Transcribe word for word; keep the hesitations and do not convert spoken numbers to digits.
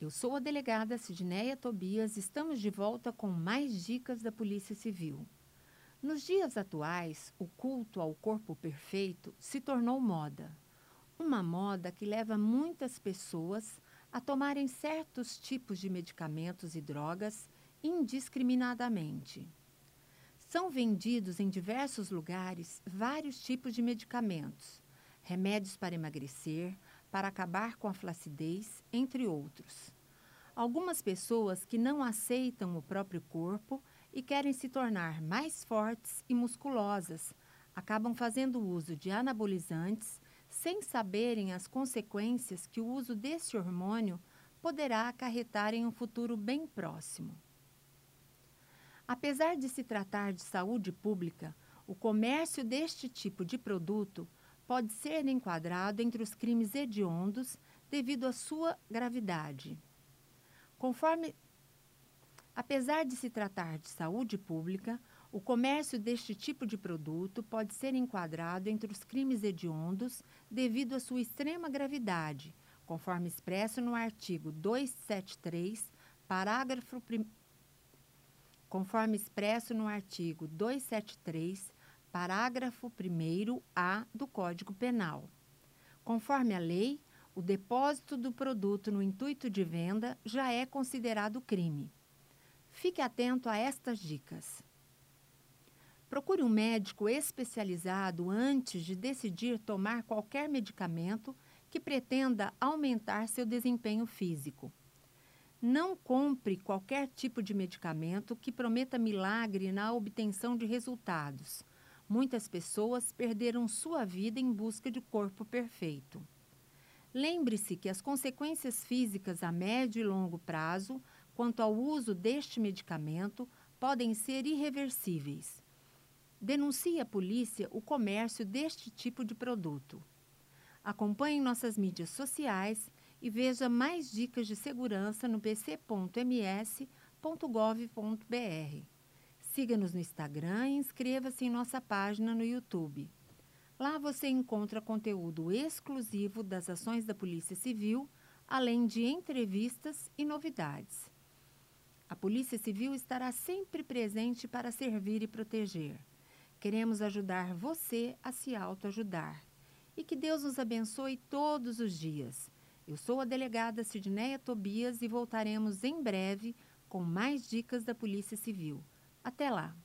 Eu sou a delegada Sidneia Tobias, estamos de volta com mais dicas da Polícia Civil. Nos dias atuais, o culto ao corpo perfeito se tornou moda. Uma moda que leva muitas pessoas a tomarem certos tipos de medicamentos e drogas indiscriminadamente. São vendidos em diversos lugares vários tipos de medicamentos, remédios para emagrecer, para acabar com a flacidez, entre outros. Algumas pessoas que não aceitam o próprio corpo e querem se tornar mais fortes e musculosas, acabam fazendo uso de anabolizantes sem saberem as consequências que o uso desse hormônio poderá acarretar em um futuro bem próximo. Apesar de se tratar de saúde pública, o comércio deste tipo de produto pode ser enquadrado entre os crimes hediondos devido à sua gravidade. Conforme, apesar de se tratar de saúde pública, o comércio deste tipo de produto pode ser enquadrado entre os crimes hediondos devido à sua extrema gravidade, conforme expresso no artigo duzentos e setenta e três, parágrafo primeiro. Conforme expresso no artigo duzentos e setenta e três, parágrafo primeiro A do Código Penal. Conforme a lei, o depósito do produto no intuito de venda já é considerado crime. Fique atento a estas dicas. Procure um médico especializado antes de decidir tomar qualquer medicamento que pretenda aumentar seu desempenho físico. Não compre qualquer tipo de medicamento que prometa milagre na obtenção de resultados. Muitas pessoas perderam sua vida em busca de corpo perfeito. Lembre-se que as consequências físicas a médio e longo prazo, quanto ao uso deste medicamento, podem ser irreversíveis. Denuncie à polícia o comércio deste tipo de produto. Acompanhe nossas mídias sociais e veja mais dicas de segurança no p c ponto m s ponto gov ponto b r. Siga-nos no Instagram e inscreva-se em nossa página no YouTube. Lá você encontra conteúdo exclusivo das ações da Polícia Civil, além de entrevistas e novidades. A Polícia Civil estará sempre presente para servir e proteger. Queremos ajudar você a se autoajudar. E que Deus nos abençoe todos os dias. Eu sou a delegada Sidneia Tobias e voltaremos em breve com mais dicas da Polícia Civil. Até lá!